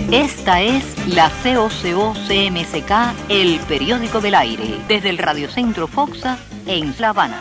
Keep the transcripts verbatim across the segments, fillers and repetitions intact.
Esta es la C O C O C M C K, el periódico del aire, desde el Radiocentro Foxa en La Habana.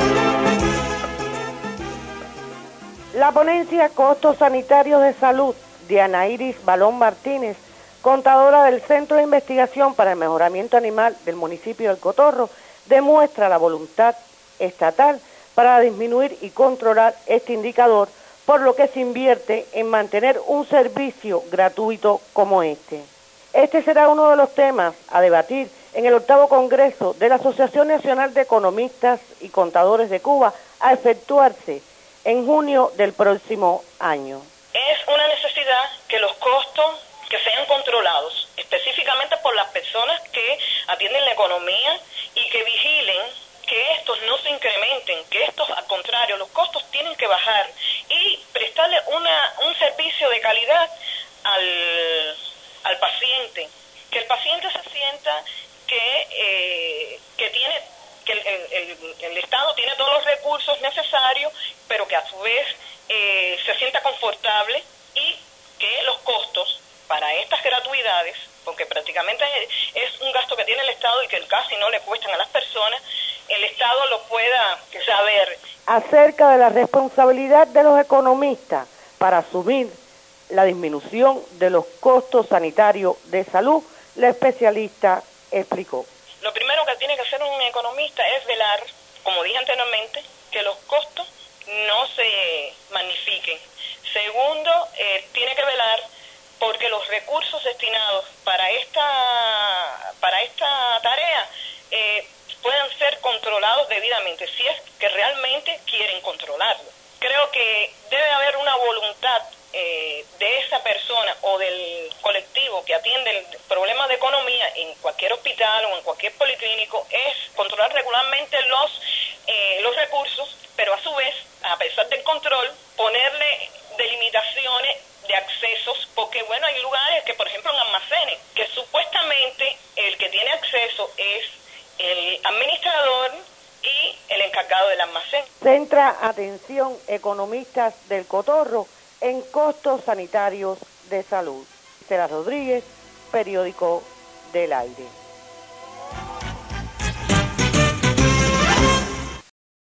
La ponencia Costos Sanitarios de Salud de Ana Iris Balón Martínez, contadora del Centro de Investigación para el Mejoramiento Animal del municipio del Cotorro, demuestra la voluntad estatal para disminuir y controlar este indicador, por lo que se invierte en mantener un servicio gratuito como este. Este será uno de los temas a debatir en el octavo Congreso de la Asociación Nacional de Economistas y Contadores de Cuba, a efectuarse en junio del próximo año. Es una necesidad que los costos que sean controlados, específicamente por las personas que atienden la economía y que vigilen que estos no se incrementen, que estos, al contrario, los costos tienen que bajar y prestarle una, un servicio de calidad al, al paciente, que el paciente se sienta que, eh, que tiene que el, el, el Estado tiene todos los recursos necesarios, pero que a su vez eh, se sienta confortable y que los costos para estas gratuidades, porque prácticamente es un gasto que tiene el Estado y que casi no le cuestan a las personas, el Estado lo pueda saber. Acerca de la responsabilidad de los economistas para asumir la disminución de los costos sanitarios de salud, la especialista explicó. Lo primero que tiene que hacer un economista es velar, como dije anteriormente, que los costos no se magnifiquen. Segundo, eh, tiene que velar porque los recursos destinados para esta para esta tarea eh, puedan ser controlados debidamente, si es que realmente quieren controlarlo. Creo que debe haber una voluntad eh, de esa persona o del colectivo que atiende el problema de economía en cualquier hospital o en cualquier policlínico, es controlar regularmente los, eh, los recursos, pero a su vez, a pesar del control, ponerle delimitaciones de accesos, porque bueno, hay lugares que, por ejemplo, en almacenes, que supuestamente el que tiene acceso es el administrador y el encargado del almacén. Centra atención economistas del Cotorro en costos sanitarios de salud. Estela Rodríguez, periódico del aire.